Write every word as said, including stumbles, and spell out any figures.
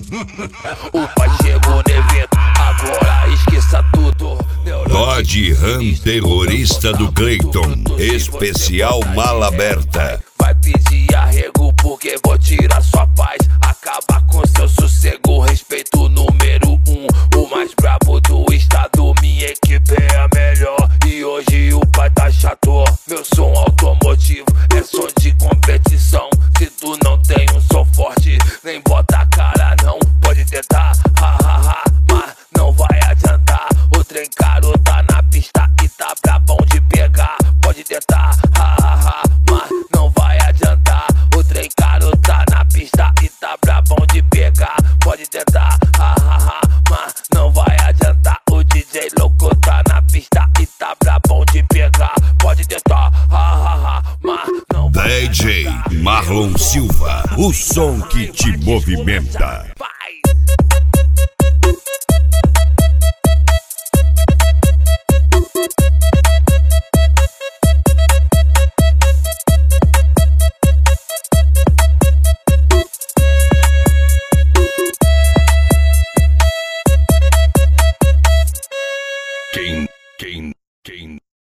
O pai chegou no evento, agora esqueça tudo. Dodge Ram terrorista do Clayton, especial mala aberta. Vai pedir arrego porque vou tirar sua paz. Acaba com seu sossego, respeito número um. O mais brabo do estado, minha equipe é a melhor. E hoje o pai tá chato. Meu som automotivo é som de competição. Se tu não tem um som forte, nem bota a cara não. Pode tentar, ha ha ha, mas não vai adiantar. O trem caro tá na pista e tá brabão de pegar. Pode tentar, ha ha ha, mas não vai adiantar. O trem caro tá na pista e tá brabão de pegar. Pode tentar, ha ha ha, mas não vai adiantar. O D J louco tá na pista e tá brabão de pegar. Pode tentar, ha ha ha, mas não vai D J Marlon Silva, o som que te movimenta.